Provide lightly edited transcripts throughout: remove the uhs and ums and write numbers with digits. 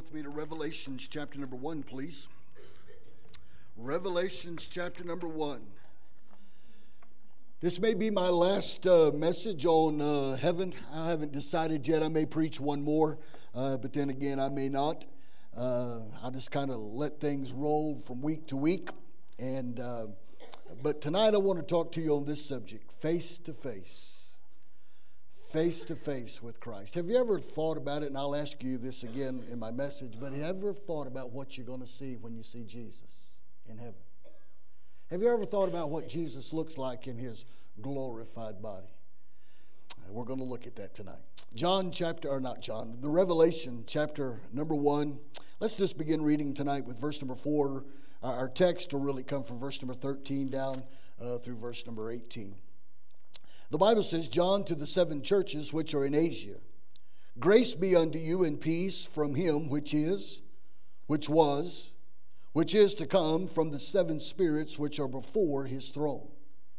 with me to Revelations chapter number 1, please. Revelations chapter number 1. This may be my last message on heaven. I haven't decided yet. I may preach one more, but then again, I may not. I just kind of let things roll from week to week. But tonight I want to talk to you on this subject, face to face. Face to face with Christ. Have you ever thought about it? And I'll ask you this again in my message, but have you ever thought about what you're going to see when you see Jesus in heaven? Have you ever thought about what Jesus looks like in his glorified body? We're going to look at that tonight. The Revelation chapter number 1. Let's just begin reading tonight with verse number 4. Our text will really come from verse number 13 down through verse number 18. The Bible says, John, to the 7 churches which are in Asia, grace be unto you and peace from him which is, which was, which is to come, from the 7 spirits which are before his throne,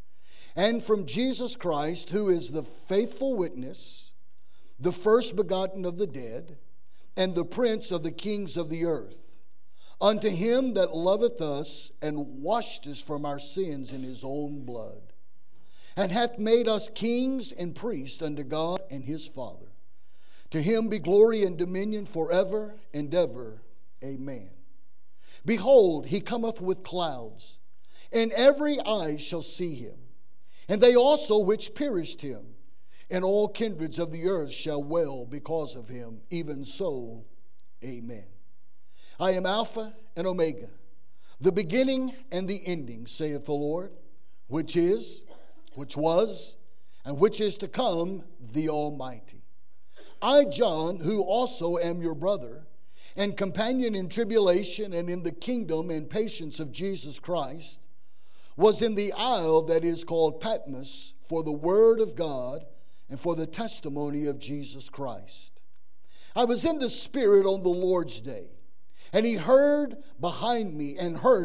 and from Jesus Christ, who is the faithful witness, the first begotten of the dead, and the prince of the kings of the earth, unto him that loveth us and washed us from our sins in his own blood, and hath made us kings and priests unto God and his Father. To him be glory and dominion forever and ever. Amen. Behold, he cometh with clouds, and every eye shall see him, and they also which pierced him, and all kindreds of the earth shall wail because of him. Even so, amen. I am Alpha and Omega, the beginning and the ending, saith the Lord, which is, which was, and which is to come, the Almighty. I, John, who also am your brother, and companion in tribulation and in the kingdom and patience of Jesus Christ, was in the isle that is called Patmos for the word of God and for the testimony of Jesus Christ. I was in the Spirit on the Lord's day, and heard behind me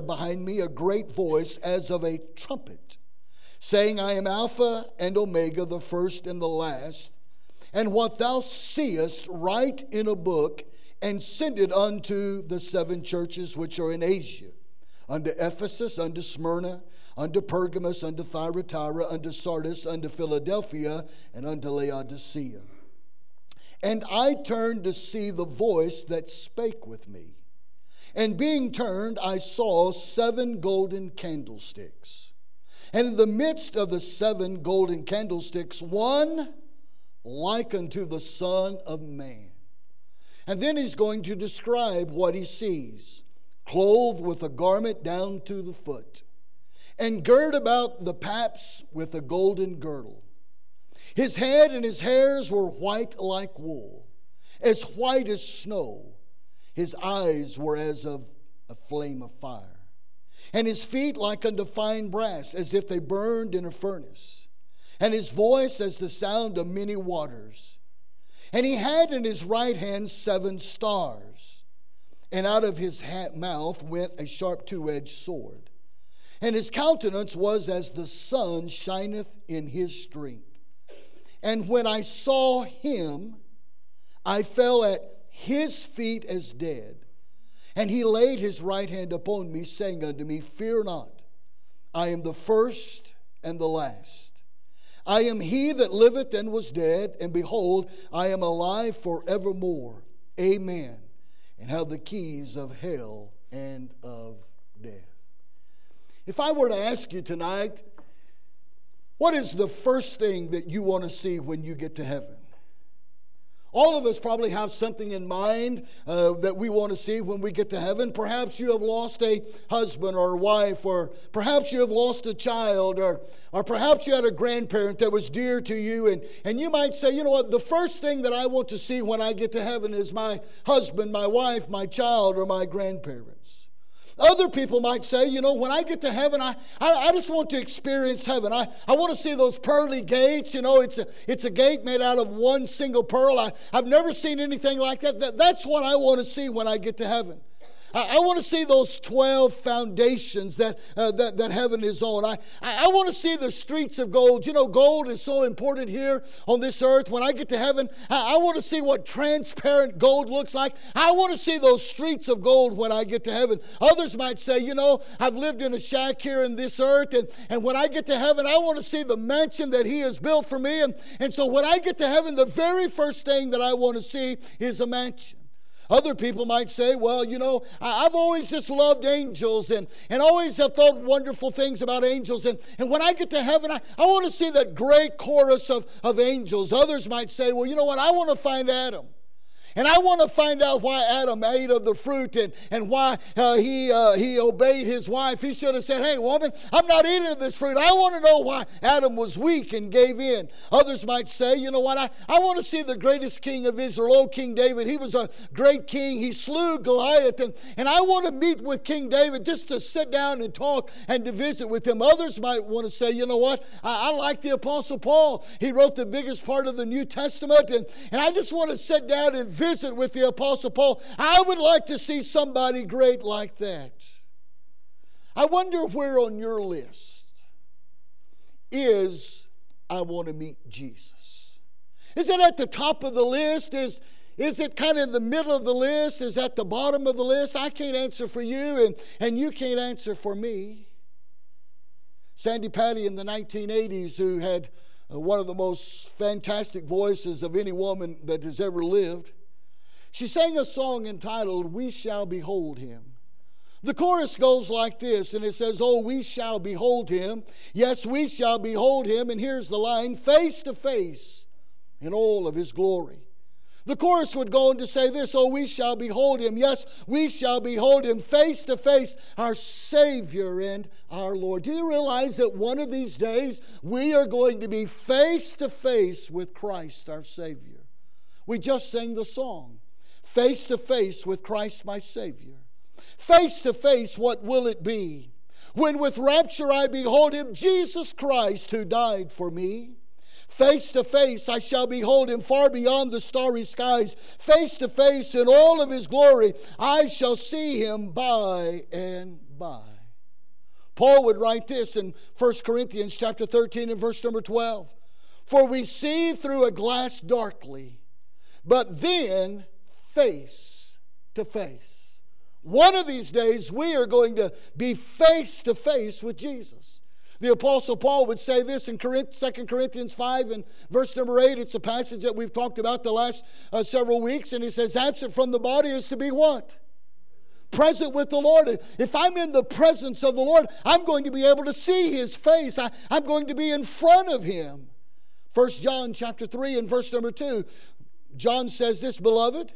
a great voice as of a trumpet, saying, I am Alpha and Omega, the first and the last. And what thou seest, write in a book, and send it unto the 7 churches which are in Asia, unto Ephesus, unto Smyrna, unto Pergamos, unto Thyatira, unto Sardis, unto Philadelphia, and unto Laodicea. And I turned to see the voice that spake with me. And being turned, I saw 7 golden candlesticks. And in the midst of the 7 golden candlesticks, one like unto the Son of Man. And then he's going to describe what he sees. Clothed with a garment down to the foot, and girt about the paps with a golden girdle. His head and his hairs were white like wool, as white as snow. His eyes were as of a flame of fire. And his feet like unto fine brass, as if they burned in a furnace. And his voice as the sound of many waters. And he had in his right hand 7 stars. And out of his mouth went a sharp 2-edged sword. And his countenance was as the sun shineth in his strength. And when I saw him, I fell at his feet as dead. And he laid his right hand upon me, saying unto me, Fear not, I am the first and the last. I am he that liveth and was dead, and behold, I am alive forevermore. Amen. And have the keys of hell and of death. If I were to ask you tonight, what is the first thing that you want to see when you get to heaven? All of us probably have something in mind that we want to see when we get to heaven. Perhaps you have lost a husband or a wife, or perhaps you have lost a child, or perhaps you had a grandparent that was dear to you, and you might say, you know what, the first thing that I want to see when I get to heaven is my husband, my wife, my child, or my grandparents. Other people might say, you know, when I get to heaven, I just want to experience heaven. I want to see those pearly gates. You know, it's a gate made out of one single pearl. I've never seen anything like that. That's what I want to see when I get to heaven. I want to see those 12 foundations that heaven is on. I want to see the streets of gold. You know, gold is so important here on this earth. When I get to heaven, I want to see what transparent gold looks like. I want to see those streets of gold when I get to heaven. Others might say, you know, I've lived in a shack here in this earth, and when I get to heaven, I want to see the mansion that He has built for me. And so when I get to heaven, the very first thing that I want to see is a mansion. Other people might say, well, you know, I've always just loved angels and always have thought wonderful things about angels. And when I get to heaven, I want to see that great chorus of angels. Others might say, well, you know what, I want to find Adam. And I want to find out why Adam ate of the fruit and why he obeyed his wife. He should have said, hey, woman, I'm not eating of this fruit. I want to know why Adam was weak and gave in. Others might say, you know what, I want to see the greatest king of Israel, old King David. He was a great king. He slew Goliath. And I want to meet with King David just to sit down and talk and to visit with him. Others might want to say, you know what, I like the Apostle Paul. He wrote the biggest part of the New Testament. And I just want to sit down and visit with the Apostle Paul. I would like to see somebody great like that. I wonder where on your list is I want to meet Jesus. Is it at the top of the list? Is it kind of in the middle of the list? Is it at the bottom of the list? I can't answer for you, and you can't answer for me. Sandy Patty in the 1980s, who had one of the most fantastic voices of any woman that has ever lived, she sang a song entitled, We Shall Behold Him. The chorus goes like this, and it says, oh, we shall behold Him. Yes, we shall behold Him. And here's the line, face to face in all of His glory. The chorus would go on to say this, oh, we shall behold Him. Yes, we shall behold Him face to face, our Savior and our Lord. Do you realize that one of these days we are going to be face to face with Christ, our Savior? We just sang the song. Face to face with Christ my Savior. Face to face, what will it be? When with rapture I behold Him, Jesus Christ who died for me. Face to face I shall behold Him far beyond the starry skies. Face to face in all of His glory I shall see Him by and by. Paul would write this in 1 Corinthians chapter 13 and verse number 12. For we see through a glass darkly, but then face to face. One of these days we are going to be face to face with Jesus. The Apostle Paul would say this in 2 Corinthians 5 and verse number 8. It's a passage that we've talked about the last several weeks. And he says, absent from the body is to be what? Present with the Lord. If I'm in the presence of the Lord, I'm going to be able to see His face. I'm going to be in front of Him. 1 John chapter 3 and verse number 2. John says this, beloved,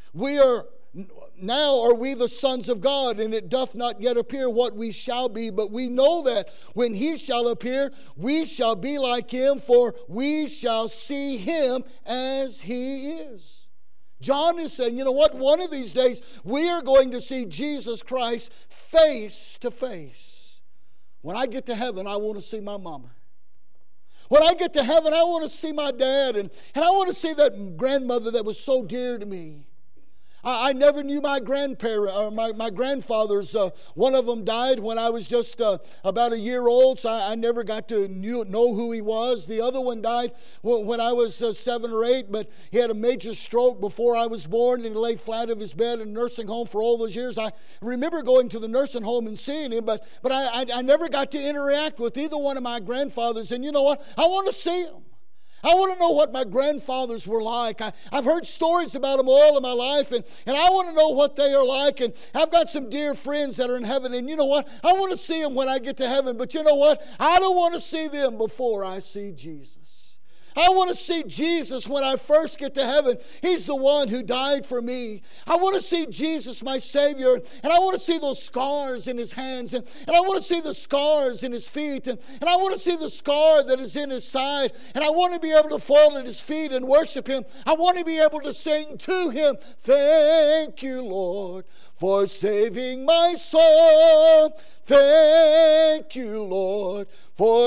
now are we the sons of God, and it doth not yet appear what we shall be, but we know that when He shall appear, we shall be like Him, for we shall see Him as He is. John is saying, you know what, one of these days we are going to see Jesus Christ face to face. When I get to heaven, I want to see my mama. When I get to heaven, I want to see my dad, and I want to see that grandmother that was so dear to me. I never knew my grandparents, or my grandfathers. One of them died when I was just about a year old, so I never got to know who he was. The other one died when I was 7 or 8, but he had a major stroke before I was born, and he lay flat of his bed in a nursing home for all those years. I remember going to the nursing home and seeing him, but I never got to interact with either one of my grandfathers. And you know what? I want to see him. I want to know what my grandfathers were like. I've heard stories about them all in my life, and I want to know what they are like. And I've got some dear friends that are in heaven, and you know what? I want to see them when I get to heaven. But you know what? I don't want to see them before I see Jesus. I want to see Jesus when I first get to heaven. He's the one who died for me. I want to see Jesus, my Savior, and I want to see those scars in His hands, and I want to see the scars in His feet, and I want to see the scar that is in His side, and I want to be able to fall at His feet and worship Him. I want to be able to sing to Him, thank you, Lord, for saving my soul. Thank you, Lord, for making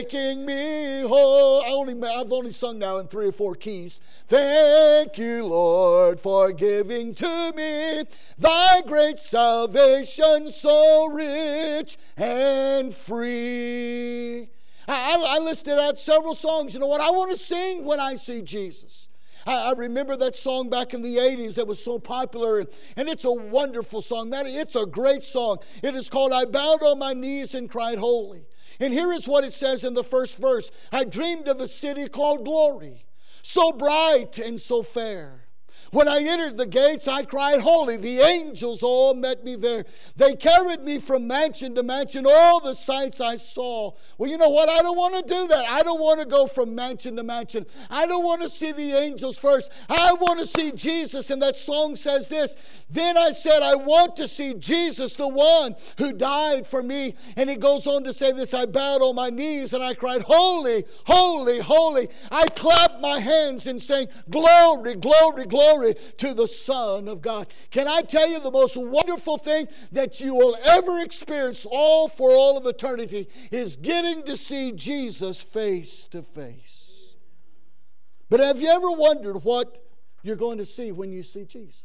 making me whole. I've only sung now in 3 or 4 keys. Thank you, Lord, for giving to me thy great salvation, so rich and free. I listed out several songs. You know what? I want to sing when I see Jesus. I remember that song back in the 80s that was so popular, and it's a wonderful song. It's a great song. It is called, I Bowed on My Knees and Cried Holy. And here is what it says in the first verse. I dreamed of a city called Glory, so bright and so fair. When I entered the gates, I cried, holy. The angels all met me there. They carried me from mansion to mansion, all the sights I saw. Well, you know what? I don't want to do that. I don't want to go from mansion to mansion. I don't want to see the angels first. I want to see Jesus. And that song says this. Then I said, I want to see Jesus, the one who died for me. And it goes on to say this. I bowed on my knees and I cried, holy, holy, holy. I clapped my hands and sang, glory, glory, glory to the Son of God. Can I tell you the most wonderful thing that you will ever experience for all of eternity is getting to see Jesus face to face. But have you ever wondered what you're going to see when you see Jesus?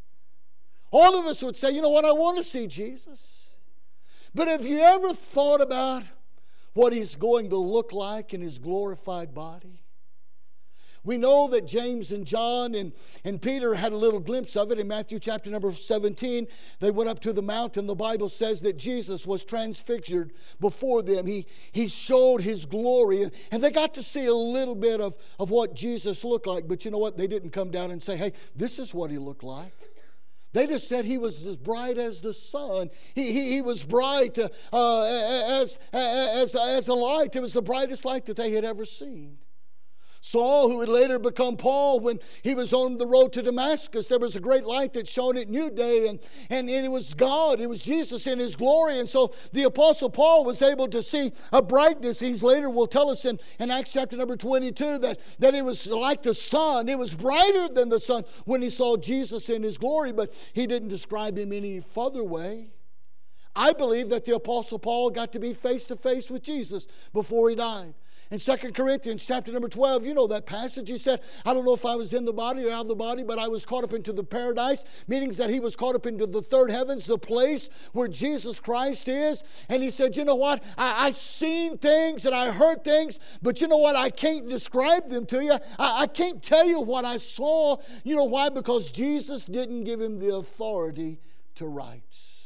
All of us would say, you know what, I want to see Jesus. But have you ever thought about what he's going to look like in his glorified body? We know that James and John and Peter had a little glimpse of it in Matthew chapter number 17. They went up to the mountain. The Bible says that Jesus was transfigured before them. He showed his glory. And they got to see a little bit of what Jesus looked like. But you know what? They didn't come down and say, hey, this is what he looked like. They just said he was as bright as the sun. He was bright as a light. It was the brightest light that they had ever seen. Saul, who would later become Paul, when he was on the road to Damascus, there was a great light that shone at noonday, and it was God, it was Jesus in his glory. And so the Apostle Paul was able to see a brightness. He later will tell us in Acts chapter number 22 that it was like the sun. It was brighter than the sun when he saw Jesus in his glory, but he didn't describe him any further way. I believe that the Apostle Paul got to be face to face with Jesus before he died. In 2 Corinthians chapter number 12, you know that passage. He said, I don't know if I was in the body or out of the body, but I was caught up into the paradise, meaning that he was caught up into the third heavens, the place where Jesus Christ is. And he said, you know what? I seen things and I heard things, but you know what? I can't describe them to you. I can't tell you what I saw. You know why? Because Jesus didn't give him the authority to write.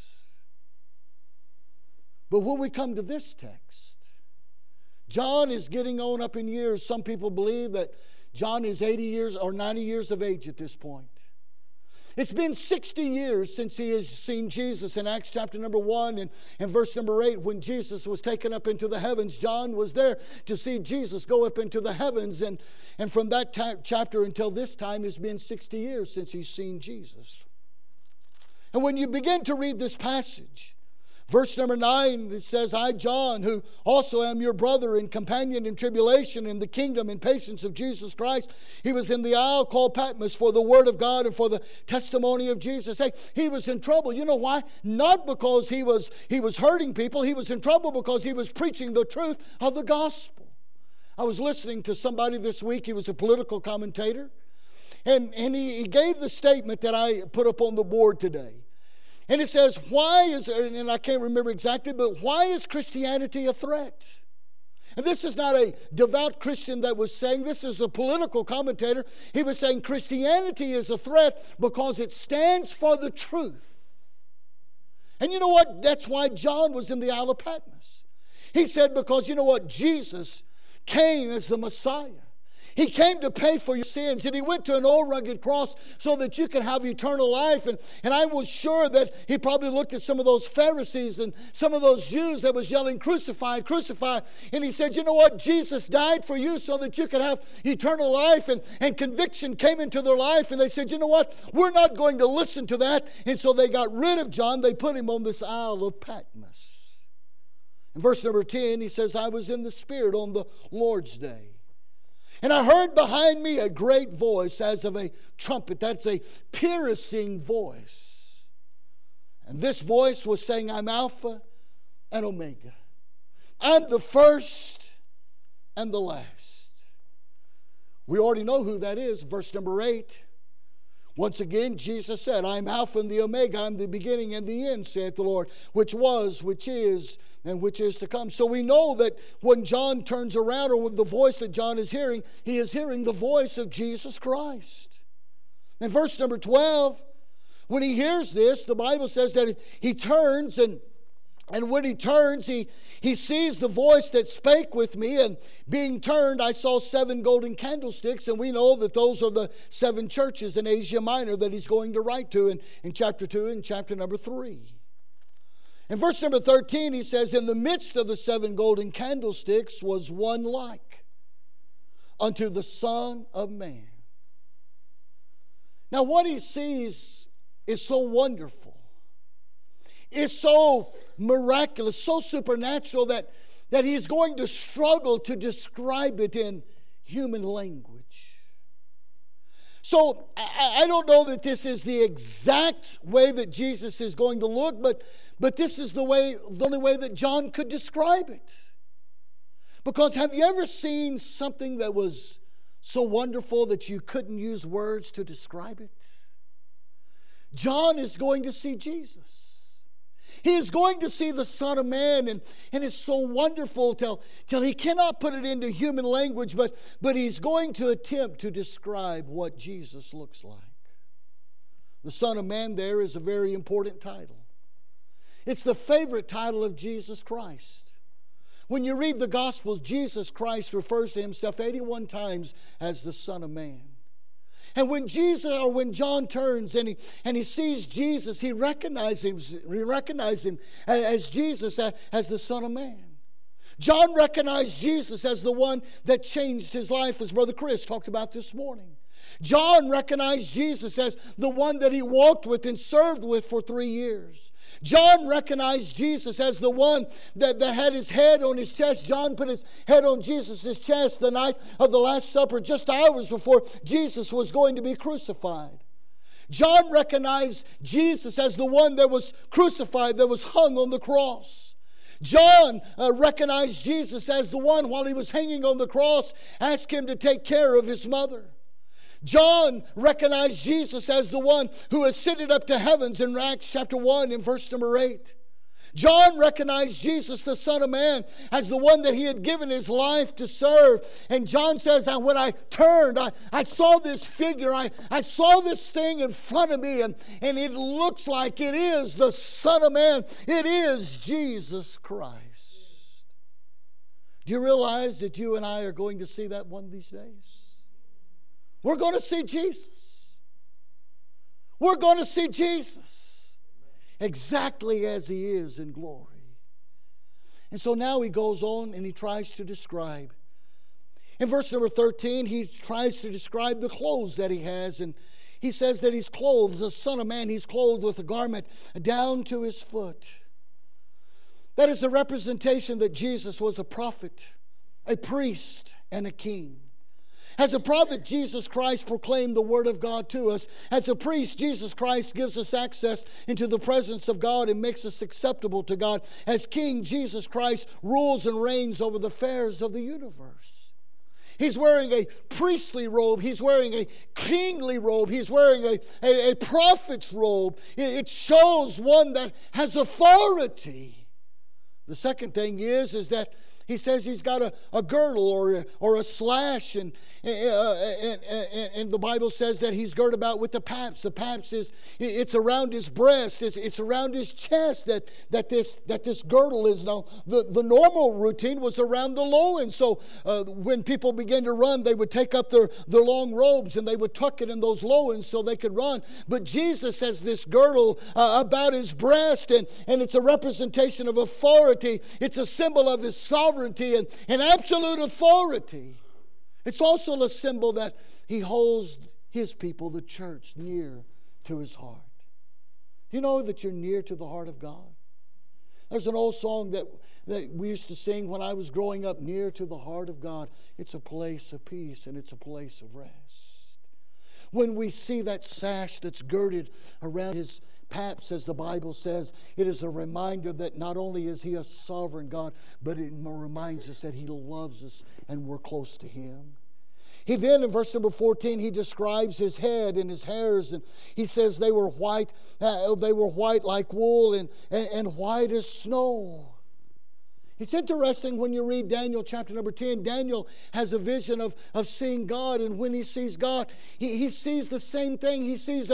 But when we come to this text, John is getting on up in years. Some people believe that John is 80 years or 90 years of age at this point. It's been 60 years since he has seen Jesus. In Acts chapter number 1 and verse number 8, when Jesus was taken up into the heavens, John was there to see Jesus go up into the heavens. And from that chapter until this time, it's been 60 years since he's seen Jesus. And when you begin to read this passage, verse number 9, it says, I, John, who also am your brother and companion in tribulation in the kingdom and patience of Jesus Christ. He was in the isle called Patmos for the word of God and for the testimony of Jesus. Hey, he was in trouble. You know why? Not because he was hurting people. He was in trouble because he was preaching the truth of the gospel. I was listening to somebody this week. He was a political commentator. And he gave the statement that I put up on the board today. And it says, why is, and I can't remember exactly, but why is Christianity a threat? And this is not a devout Christian that was saying, this is a political commentator. He was saying Christianity is a threat because it stands for the truth. And you know what? That's why John was in the Isle of Patmos. He said, because you know what? Jesus came as the Messiah. He came to pay for your sins, and he went to an old rugged cross so that you could have eternal life. And I was sure that he probably looked at some of those Pharisees and some of those Jews that was yelling, crucify, crucify. And he said, you know what? Jesus died for you so that you could have eternal life. And conviction came into their life, and they said, you know what? We're not going to listen to that. And so they got rid of John. They put him on this Isle of Patmos. In verse number 10, he says, I was in the Spirit on the Lord's day. And I heard behind me a great voice as of a trumpet. That's a piercing voice. And this voice was saying, I'm Alpha and Omega. I'm the first and the last. We already know who that is. Verse number 8. Once again, Jesus said, I am Alpha and the Omega. I am the beginning and the end, saith the Lord, which was, which is, and which is to come. So we know that when John turns around, or with the voice that John is hearing, he is hearing the voice of Jesus Christ. In verse number 12, when he hears this, the Bible says that he turns, and when he turns, he sees the voice that spake with me, and being turned, I saw 7 golden candlesticks, and we know that those are the 7 churches in Asia Minor that he's going to write to in chapter 2 and chapter number 3. In verse number 13, he says, in the midst of the 7 golden candlesticks was one like unto the Son of Man. Now what he sees is so wonderful. It's so miraculous, so supernatural that he's going to struggle to describe it in human language. So I don't know that this is the exact way that Jesus is going to look, but this is the only way that John could describe it. Because have you ever seen something that was so wonderful that you couldn't use words to describe it? John is going to see Jesus. He is going to see the Son of Man, and it's so wonderful till he cannot put it into human language, but he's going to attempt to describe what Jesus looks like. The Son of Man there is a very important title. It's the favorite title of Jesus Christ. When you read the Gospels, Jesus Christ refers to himself 81 times as the Son of Man. And when John turns and he sees Jesus, he recognizes him as Jesus, as the Son of Man. John recognized Jesus as the one that changed his life, as Brother Chris talked about this morning. John recognized Jesus as the one that he walked with and served with for 3 years. John recognized Jesus as the one that had his head on his chest. John put his head on Jesus' chest the night of the Last Supper, just hours before Jesus was going to be crucified. John recognized Jesus as the one that was crucified, that was hung on the cross. John recognized Jesus as the one, while he was hanging on the cross, asked him to take care of his mother. John recognized Jesus as the one who ascended up to heavens in Acts chapter 1 and verse number 8. John recognized Jesus, the Son of Man, as the one that he had given his life to serve. And John says, and when I turned, I saw this figure, I saw this thing in front of me, and it looks like it is the Son of Man. It is Jesus Christ. Do you realize that you and I are going to see that one of these days? We're going to see Jesus. We're going to see Jesus exactly as he is in glory. And so now he goes on and he tries to describe. In verse number 13, he tries to describe the clothes that he has. And he says that he's clothed, the Son of Man, he's clothed with a garment down to his foot. That is a representation that Jesus was a prophet, a priest, and a king. As a prophet, Jesus Christ proclaimed the Word of God to us. As a priest, Jesus Christ gives us access into the presence of God and makes us acceptable to God. As king, Jesus Christ rules and reigns over the affairs of the universe. He's wearing a priestly robe. He's wearing a kingly robe. He's wearing a prophet's robe. It shows one that has authority. The second thing is that he says he's got a girdle or a slash, and the Bible says that he's girded about with the paps. The paps it's around his breast, it's around his chest that this girdle is. Now the normal routine was around the loins. So when people began to run, they would take up their long robes and they would tuck it in those loins so they could run. But Jesus has this girdle about his breast, and it's a representation of authority. It's a symbol of his sovereignty and absolute authority. It's also a symbol that he holds his people, the church, near to his heart. Do you know that you're near to the heart of God? There's an old song that we used to sing when I was growing up, near to the heart of God. It's a place of peace and it's a place of rest. When we see that sash that's girded around his paps, as the Bible says, it is a reminder that not only is he a sovereign God, but it reminds us that he loves us and we're close to him. He then, in verse number 14, he describes his head and his hairs, and he says they were white like wool and white as snow. It's interesting when you read Daniel chapter number 10. Daniel has a vision of seeing God, and when he sees God, he sees the same thing. He sees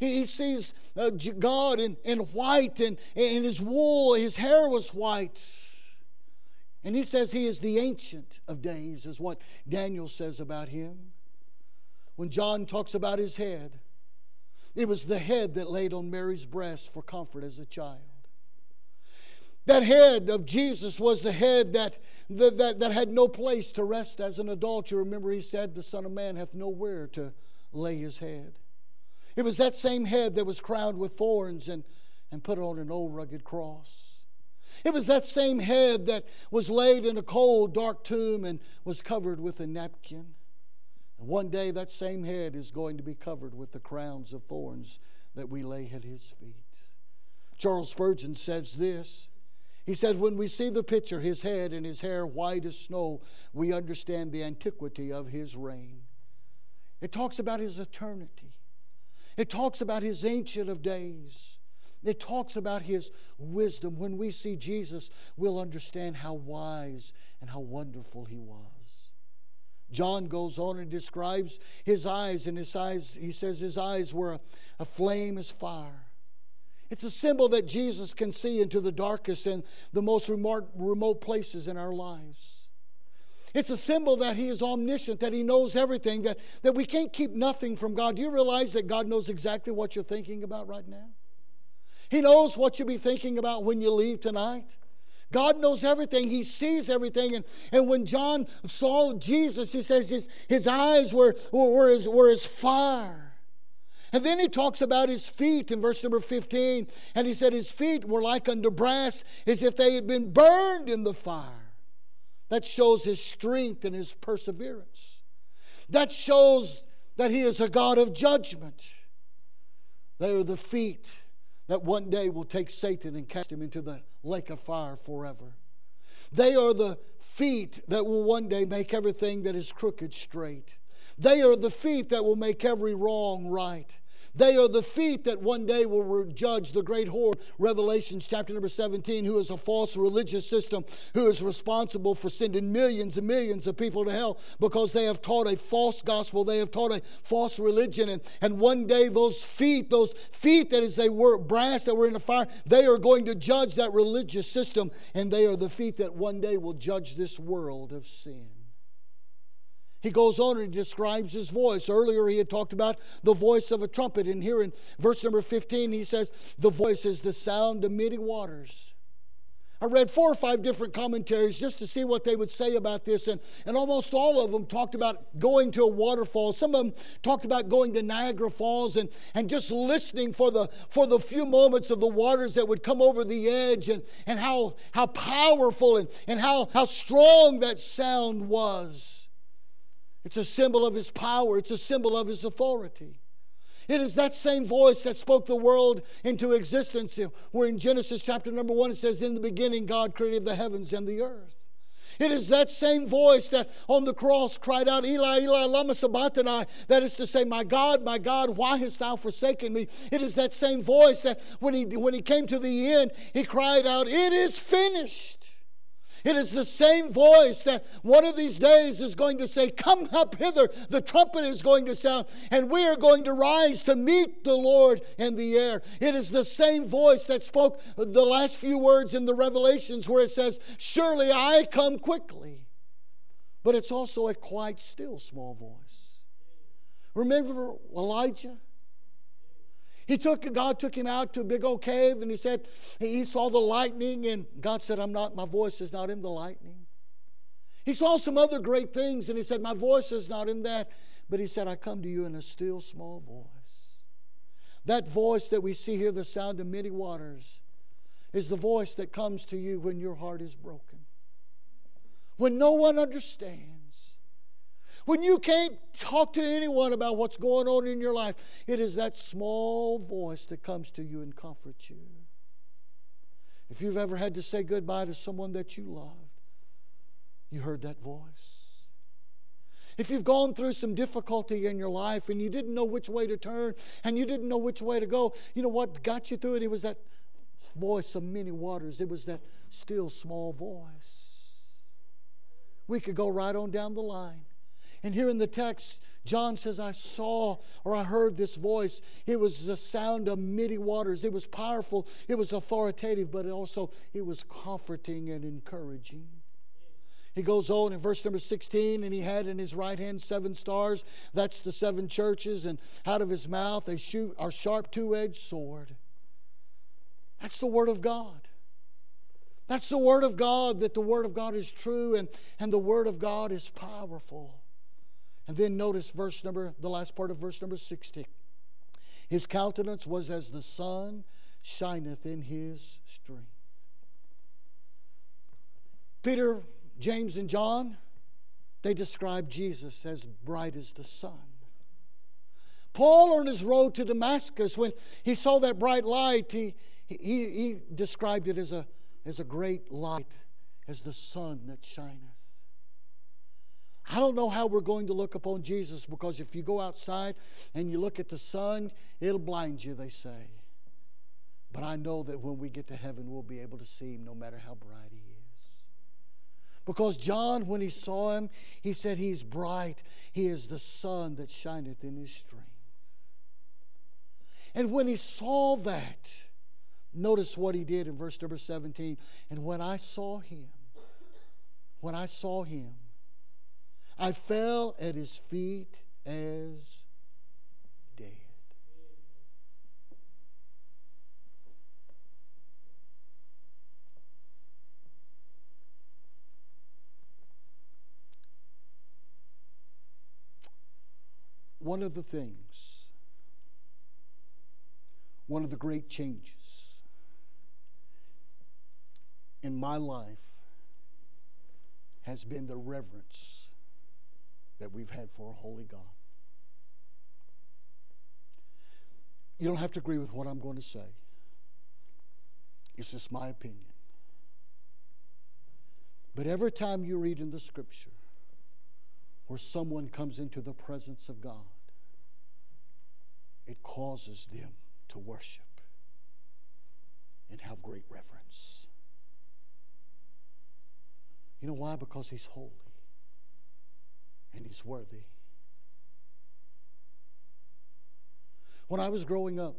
God in white, and his wool, his hair was white. And he says he is the Ancient of Days, is what Daniel says about him. When John talks about his head, it was the head that laid on Mary's breast for comfort as a child. That head of Jesus was the head that had no place to rest as an adult. You remember he said, the Son of Man hath nowhere to lay his head. It was that same head that was crowned with thorns and put on an old rugged cross. It was that same head that was laid in a cold, dark tomb and was covered with a napkin. And one day that same head is going to be covered with the crowns of thorns that we lay at his feet. Charles Spurgeon says this. He said, when we see the picture, his head and his hair white as snow, we understand the antiquity of his reign. It talks about his eternity. It talks about his Ancient of Days. It talks about his wisdom. When we see Jesus, we'll understand how wise and how wonderful he was. John goes on and describes his eyes, and his eyes, he says his eyes were a flame as fire. It's a symbol that Jesus can see into the darkest and the most remote places in our lives. It's a symbol that he is omniscient, that he knows everything, that we can't keep nothing from God. Do you realize that God knows exactly what you're thinking about right now? He knows what you'll be thinking about when you leave tonight. God knows everything. He sees everything. And when John saw Jesus, he says his eyes were as fire. And then he talks about his feet in verse number 15. And he said his feet were like unto brass, as if they had been burned in the fire. That shows his strength and his perseverance. That shows that he is a God of judgment. They are the feet that one day will take Satan and cast him into the lake of fire forever. They are the feet that will one day make everything that is crooked straight. They are the feet that will make every wrong right. They are the feet that one day will judge the great whore, Revelation chapter number 17, who is a false religious system, who is responsible for sending millions and millions of people to hell because they have taught a false gospel, they have taught a false religion, and one day those feet that as they were brass that were in the fire, they are going to judge that religious system, and they are the feet that one day will judge this world of sin. He goes on and describes his voice. Earlier he had talked about the voice of a trumpet. And here in verse number 15 he says, the voice is the sound of many waters. I read 4 or 5 different commentaries just to see what they would say about this. And almost all of them talked about going to a waterfall. Some of them talked about going to Niagara Falls and just listening for the few moments of the waters that would come over the edge, and how powerful and how strong that sound was. It's a symbol of his power. It's a symbol of his authority. It is that same voice that spoke the world into existence. Where in Genesis chapter number 1 it says, in the beginning God created the heavens and the earth. It is that same voice that on the cross cried out, Eli, Eli, lama sabachthani. That is to say, my God, why hast thou forsaken me? It is that same voice that when he came to the end, he cried out, it is finished. It is the same voice that one of these days is going to say, come up hither. The trumpet is going to sound, and we are going to rise to meet the Lord in the air. It is the same voice that spoke the last few words in the Revelations where it says, surely I come quickly. But it's also a quite still small voice. Remember Elijah? God took him out to a big old cave, and he said he saw the lightning, and God said, my voice is not in the lightning. He saw some other great things, and he said, my voice is not in that. But he said, I come to you in a still small voice. That voice that we see here, the sound of many waters, is the voice that comes to you when your heart is broken. When no one understands. When you can't talk to anyone about what's going on in your life, it is that small voice that comes to you and comforts you. If you've ever had to say goodbye to someone that you loved, you heard that voice. If you've gone through some difficulty in your life and you didn't know which way to turn and you didn't know which way to go, you know what got you through it? It was that voice of many waters. It was that still small voice. We could go right on down the line. And here in the text, John says, I saw or I heard this voice. It was the sound of many waters. It was powerful. It was authoritative, but it was comforting and encouraging. He goes on in verse number 16, and he had in his right hand 7 stars. That's the 7 churches. And out of his mouth a sharp 2-edged sword. That's the Word of God. That's the Word of God, that the Word of God is true and the Word of God is powerful. And then notice the last part of verse number 60. His countenance was as the sun shineth in his strength. Peter, James, and John, they describe Jesus as bright as the sun. Paul, on his road to Damascus, when he saw that bright light, he described it as a great light, as the sun that shineth. I don't know how we're going to look upon Jesus, because if you go outside and you look at the sun, it'll blind you, they say. But I know that when we get to heaven, we'll be able to see him no matter how bright he is. Because John, when he saw him, he said he's bright. He is the sun that shineth in his strength. And when he saw that, notice what he did in verse number 17. And when I saw him, I fell at his feet as dead. One of the great changes in my life has been the reverence that we've had for a holy God. You don't have to agree with what I'm going to say. It's just my opinion. But every time you read in the Scripture where someone comes into the presence of God, it causes them to worship and have great reverence. You know why? Because he's holy and he's worthy. When I was growing up,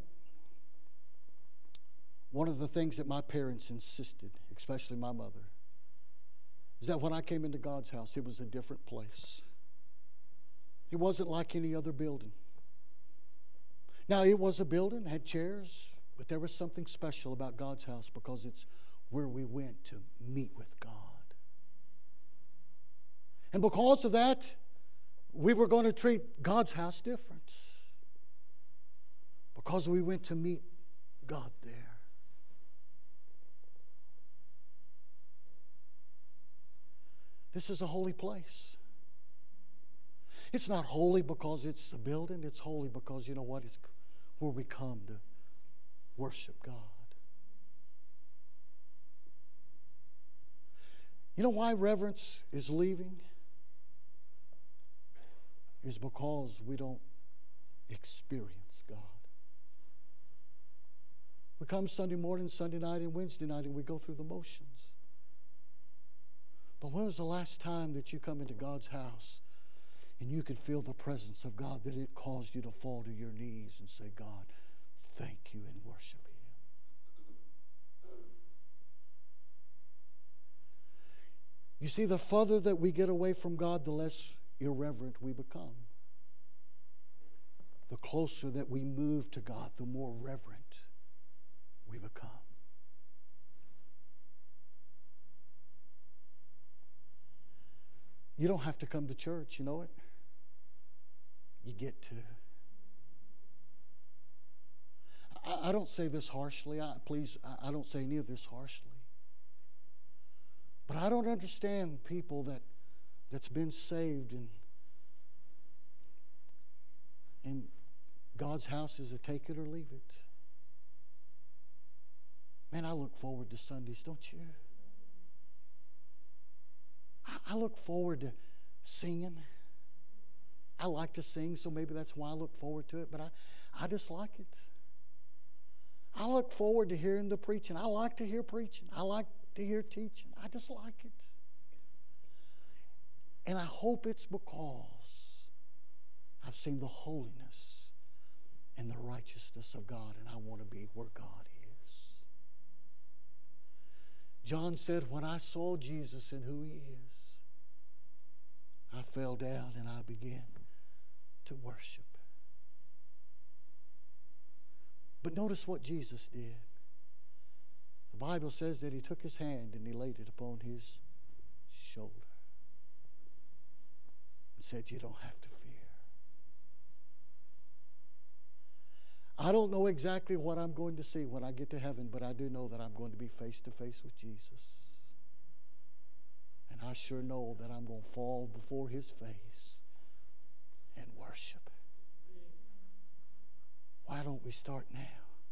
one of the things that my parents insisted, especially my mother, is that when I came into God's house, it was a different place. It wasn't like any other building. Now, it was a building, had chairs, but there was something special about God's house because it's where we went to meet with God. And because of that, we were going to treat God's house different because we went to meet God there. This is a holy place. It's not holy because it's a building. It's holy because, you know what? It's where we come to worship God. You know why reverence is leaving? Is because we don't experience God. We come Sunday morning, Sunday night, and Wednesday night, and we go through the motions. But when was the last time that you come into God's house and you could feel the presence of God, that it caused you to fall to your knees and say, God, thank you, and worship Him? You see, the further that we get away from God, the less irreverent we become. The closer that we move to God, the more reverent we become. You don't have to come to church, you know it? You get to. I don't say this harshly. I don't say any of this harshly. But I don't understand people that's been saved and And God's house is a take it or leave it. Man, I look forward to Sundays, don't you? I look forward to singing. I like to sing, so maybe that's why I look forward to it, but I just like it. I look forward to hearing the preaching. I like to hear preaching. I like to hear teaching. I just like it. And I hope it's because I've seen the holiness and the righteousness of God, and I want to be where God is. John said, when I saw Jesus and who He is, I fell down and I began to worship. But notice what Jesus did. The Bible says that He took His hand and He laid it upon His shoulder and said, you don't have to fear. I don't know exactly what I'm going to see when I get to heaven, but I do know that I'm going to be face to face with Jesus. And I sure know that I'm going to fall before His face and worship. Why don't we start now?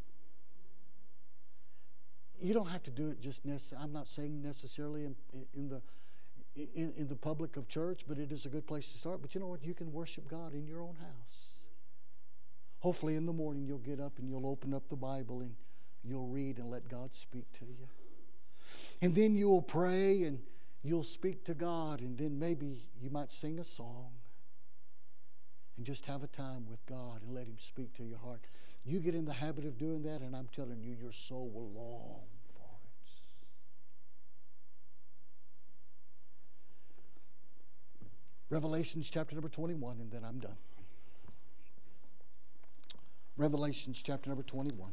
You don't have to do it just necessarily. I'm not saying necessarily in the public of church, but it is a good place to start. But you know what? You can worship God in your own house. Hopefully in the morning you'll get up and you'll open up the Bible and you'll read and let God speak to you. And then you'll pray and you'll speak to God, and then maybe you might sing a song and just have a time with God and let Him speak to your heart. You get in the habit of doing that, and I'm telling you, your soul will long for it. Revelations chapter number 21, and then I'm done. Revelations chapter number 21.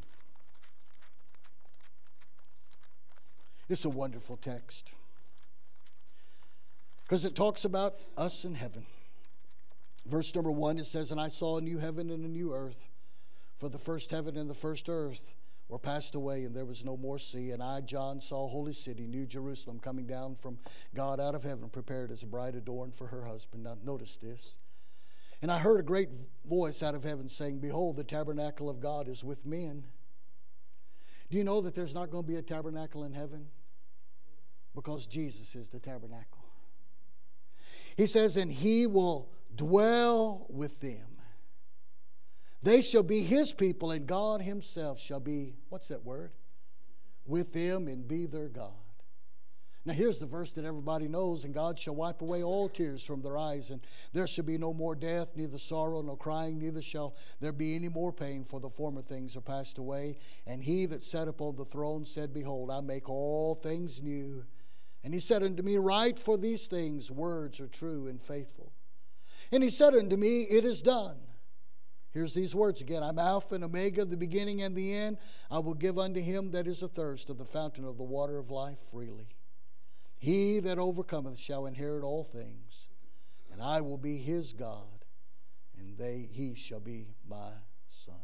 It's a wonderful text because it talks about us in heaven. Verse number 1, it says, and I saw a new heaven and a new earth, for the first heaven and the first earth were passed away, and there was no more sea. And I, John, saw a holy city, New Jerusalem, coming down from God out of heaven, prepared as a bride adorned for her husband. Now notice this. And I heard a great voice out of heaven saying, behold, the tabernacle of God is with men. Do you know that there's not going to be a tabernacle in heaven? Because Jesus is the tabernacle. He says, and He will dwell with them. They shall be His people, and God Himself shall be, what's that word? With them, and be their God. Now here's the verse that everybody knows, and God shall wipe away all tears from their eyes, and there shall be no more death, neither sorrow, nor crying, neither shall there be any more pain, for the former things are passed away. And He that sat upon the throne said, behold, I make all things new. And He said unto me, write, for these things words are true and faithful. And He said unto me, it is done. Here's these words again. I'm Alpha and Omega, the beginning and the end. I will give unto him that is athirst of the fountain of the water of life freely. He that overcometh shall inherit all things, and I will be his God, and he shall be my sons.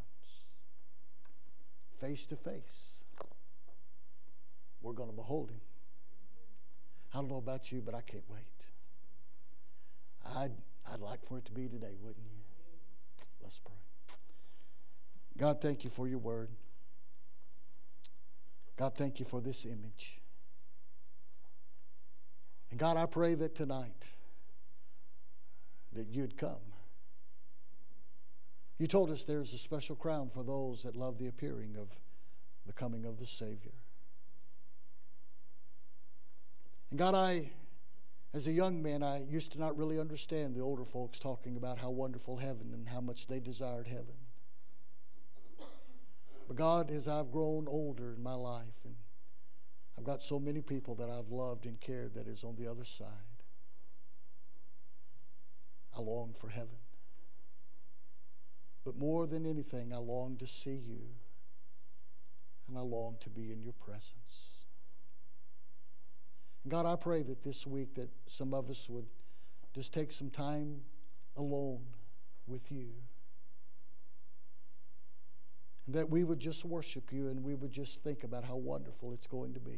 Face to face, we're going to behold Him. I don't know about you, but I can't wait. I'd like for it to be today, wouldn't you? Let's pray. God, thank You for Your word. God, thank You for this image. And God, I pray that tonight that You'd come. You told us there's a special crown for those that love the appearing of the coming of the Savior. And God, as a young man, I used to not really understand the older folks talking about how wonderful heaven and how much they desired heaven. But God, as I've grown older in my life, and I've got so many people that I've loved and cared that is on the other side, I long for heaven. But more than anything, I long to see You, and I long to be in Your presence. And God, I pray that this week that some of us would just take some time alone with You, and that we would just worship You, and we would just think about how wonderful it's going to be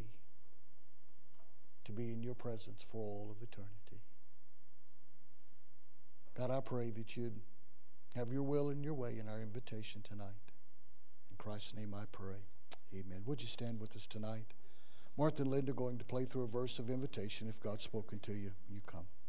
in Your presence for all of eternity. God, I pray that You'd Have your will and your way in our invitation tonight. In Christ's name I pray. Amen. Would you stand with us tonight? Martha and Linda are going to play through a verse of invitation. If God's spoken to you, you come.